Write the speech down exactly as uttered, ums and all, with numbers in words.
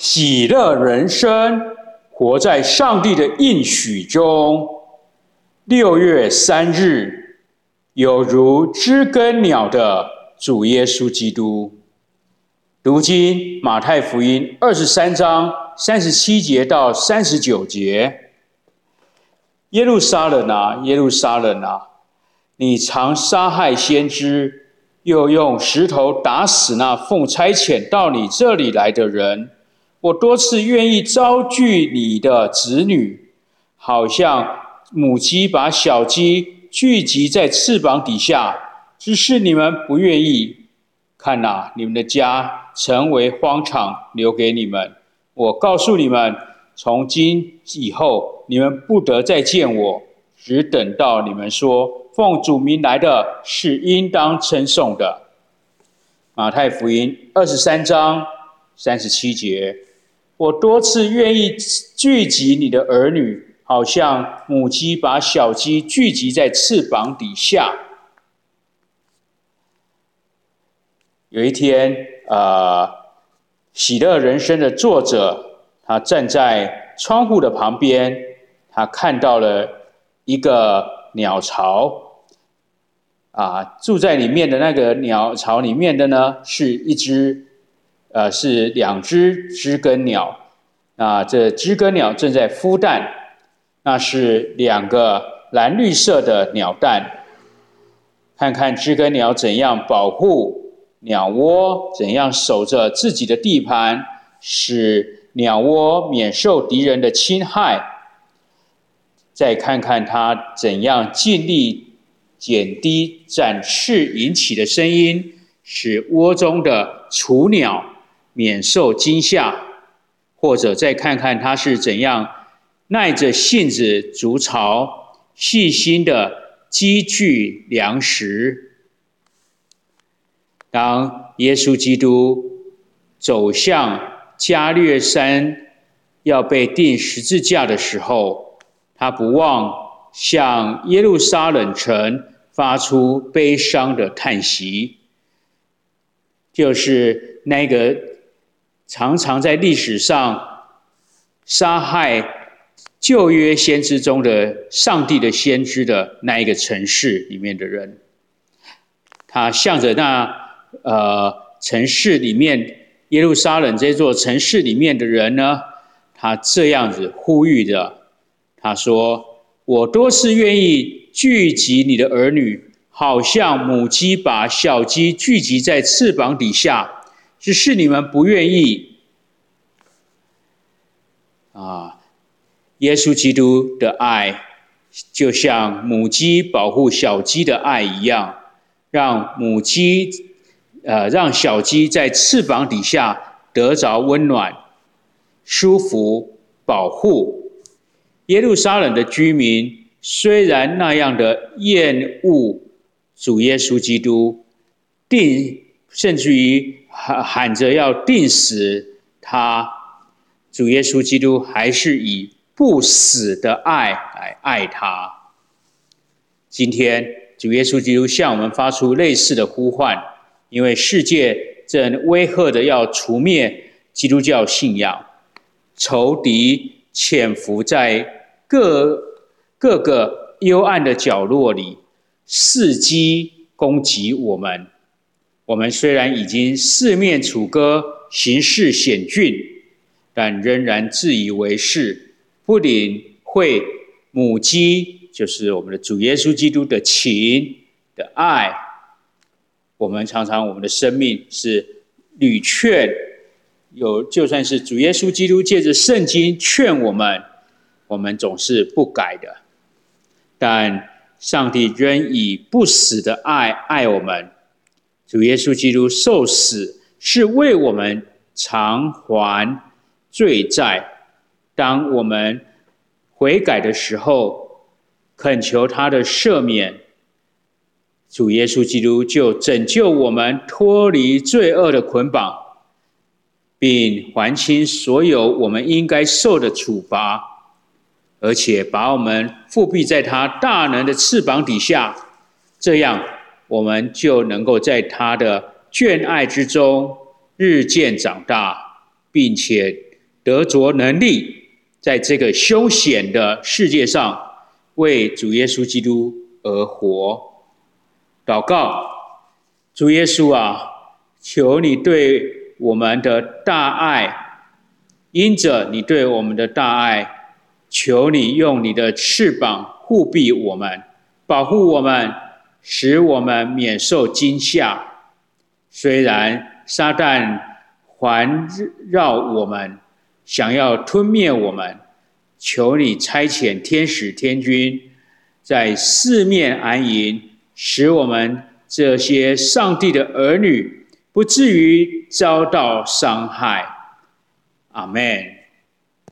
喜乐人生，活在上帝的应许中。六月三日，有如知更鸟的主耶稣基督。读经马太福音二十三章三十七节到三十九节。耶路撒冷啊，耶路撒冷啊，你常杀害先知，又用石头打死那奉差遣到你这里来的人。我多次愿意招聚你的子女，好像母鸡把小鸡聚集在翅膀底下，只是你们不愿意。看哪，你们的家成为荒场，留给你们。我告诉你们，从今以后，你们不得再见我，只等到你们说，奉主名来的是应当称颂的。马太福音二十三章三十七节。我多次愿意聚集你的儿女，好像母鸡把小鸡聚集在翅膀底下。有一天，呃，喜乐人生的作者，他站在窗户的旁边，他看到了一个鸟巢，啊，住在里面的那个鸟巢里面的呢，是一只。呃，是两只知更鸟，那这知更鸟正在孵蛋，那是两个蓝绿色的鸟蛋。看看知更鸟怎样保护鸟窝，怎样守着自己的地盘，使鸟窝免受敌人的侵害。再看看它怎样尽力减低展翅引起的声音，使窝中的雏鸟免受惊吓，或者再看看他是怎样耐着性子筑巢，细心的积聚粮食。当耶稣基督走向加略山要被钉十字架的时候，他不忘向耶路撒冷城发出悲伤的叹息，就是那个常常在历史上杀害旧约先知中的上帝的先知的那一个城市里面的人，他向着那呃城市里面耶路撒冷这座城市里面的人呢，他这样子呼吁着，他说：我多次愿意聚集你的儿女，好像母鸡把小鸡聚集在翅膀底下，只是你们不愿意。啊，耶稣基督的爱就像母鸡保护小鸡的爱一样，让母鸡呃让小鸡在翅膀底下得着温暖、舒服、保护。耶路撒冷的居民虽然那样的厌恶主耶稣基督，定甚至于喊着要钉死他，主耶稣基督还是以不死的爱来爱他。今天主耶稣基督向我们发出类似的呼唤，因为世界正威吓的要除灭基督教信仰，仇敌潜伏在各各个幽暗的角落里，伺机攻击我们。我们虽然已经四面楚歌，形势险峻，但仍然自以为是，不领会母鸡，就是我们的主耶稣基督的情的爱。我们常常我们的生命是屡劝，有就算是主耶稣基督借着圣经劝我们，我们总是不改的。但上帝仍以不死的爱爱我们。主耶稣基督受死是为我们偿还罪债。当我们悔改的时候，恳求他的赦免，主耶稣基督就拯救我们脱离罪恶的捆绑，并还清所有我们应该受的处罚，而且把我们覆庇在他大能的翅膀底下，这样我们就能够在他的眷爱之中日渐长大，并且得着能力，在这个凶险的世界上为主耶稣基督而活。祷告，主耶稣啊，求你对我们的大爱，因着你对我们的大爱，求你用你的翅膀护庇我们，保护我们，使我们免受惊吓。虽然撒旦环绕我们，想要吞灭我们，求你差遣天使天军在四面安营，使我们这些上帝的儿女不至于遭到伤害。阿们。